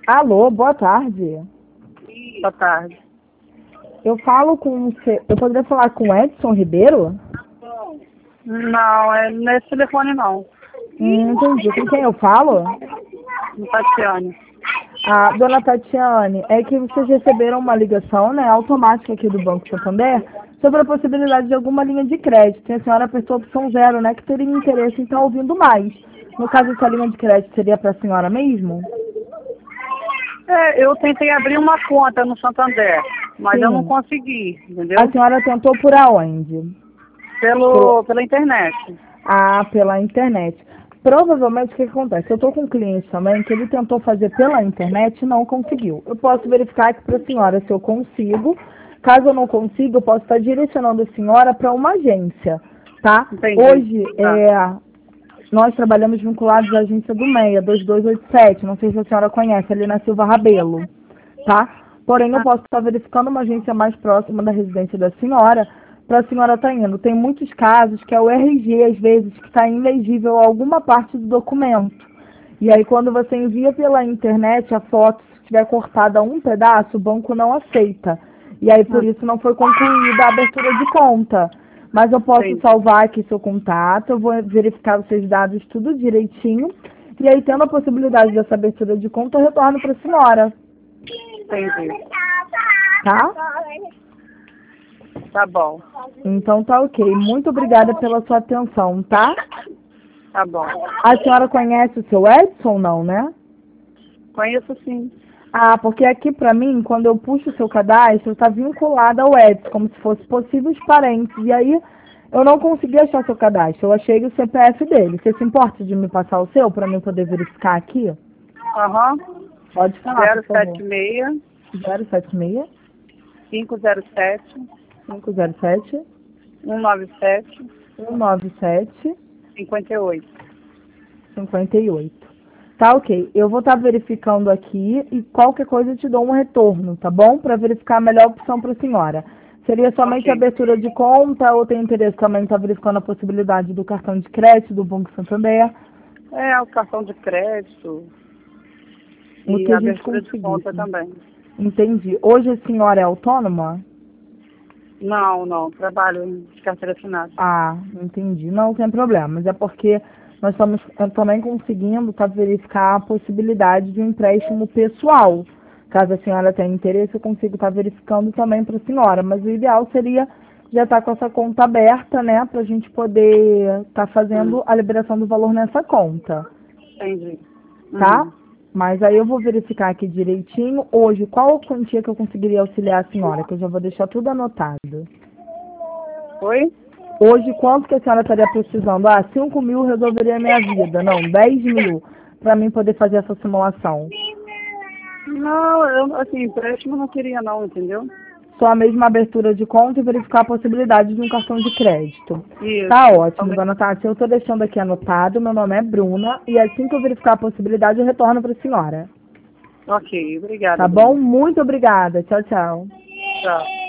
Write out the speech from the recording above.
Alô, boa tarde. Boa tarde. Eu falo com você. Eu poderia falar com o Edson Ribeiro? Não, é nesse telefone não. Entendi. Com quem eu falo? Tatiane. Ah, dona Tatiane, é que vocês receberam uma ligação, né, automática aqui do Banco Santander sobre a possibilidade de alguma linha de crédito. E a senhora apertou a opção 0, né, que teria interesse em estar ouvindo mais. No caso, essa linha de crédito seria para a senhora mesmo? Eu tentei abrir uma conta no Santander, mas eu Sim. não consegui, entendeu? A senhora tentou por aonde? Pela internet. Ah, pela internet. Provavelmente o que acontece? Eu estou com um cliente também que ele tentou fazer pela internet e não conseguiu. Eu posso verificar aqui para a senhora se eu consigo. Caso eu não consiga, eu posso estar direcionando a senhora para uma agência, tá? Entendi. Hoje, Tá. nós trabalhamos vinculados à agência do MEIA, 2287. Não sei se a senhora conhece, ali na Silva Rabelo, tá? Porém, eu posso estar verificando uma agência mais próxima da residência da senhora, para a senhora estar indo. Tem muitos casos que é o RG, às vezes, que está ilegível alguma parte do documento. E aí, quando você envia pela internet a foto, se tiver cortada um pedaço, o banco não aceita. E aí, por isso, não foi concluída a abertura de conta. Mas eu posso Entendi. salvar aqui seu contato, eu vou verificar os seus dados tudo direitinho. E aí, tendo a possibilidade dessa abertura de conta, eu retorno para a senhora, Entendi. tá? Tá bom. Então tá ok. Muito obrigada pela sua atenção, tá? Tá bom. A senhora conhece o seu Edson, não, né? Conheço sim. Ah, porque aqui pra mim, quando eu puxo o seu cadastro, está vinculado ao Edson, como se fosse possíveis parentes. E aí eu não consegui achar seu cadastro. Eu achei o CPF dele. Você se importa de me passar o seu para mim poder verificar aqui? Aham. Pode falar, por favor. 076 076 507 507 197 197 58. 58. Tá ok. Eu vou estar verificando aqui e qualquer coisa eu te dou um retorno, tá bom? Para verificar a melhor opção para a senhora. Seria somente Ok. abertura de conta ou tem interesse também em estar verificando a possibilidade do cartão de crédito do Banco Santander? O cartão de crédito O e que a a gente abertura de conta conseguisse. também. Entendi. Hoje a senhora é autônoma? Não, trabalho de carteira assinada. Ah, entendi. Não tem problema, mas é porque nós estamos também conseguindo verificar a possibilidade de um empréstimo pessoal. Caso a senhora tenha interesse, eu consigo estar verificando também para a senhora. Mas o ideal seria já estar com essa conta aberta, né? Para a gente poder estar fazendo a liberação do valor nessa conta, Entendi. tá? Mas aí eu vou verificar aqui direitinho. Hoje, qual a quantia que eu conseguiria auxiliar a senhora? Que eu já vou deixar tudo anotado. Oi? Hoje, quanto que a senhora estaria precisando? Ah, 5 mil resolveria a minha vida. Não, 10 mil. Para mim poder fazer essa simulação. Não, eu, assim, empréstimo não queria não, entendeu? Só a mesma abertura de conta e verificar a possibilidade de um cartão de crédito. Isso. Tá ótimo, Também. dona Tati. Eu estou deixando aqui anotado. Meu nome é Bruna. E assim que eu verificar a possibilidade, eu retorno para a senhora. Ok, obrigada. Tá bom? Muito obrigada. Tchau, tchau. Tchau.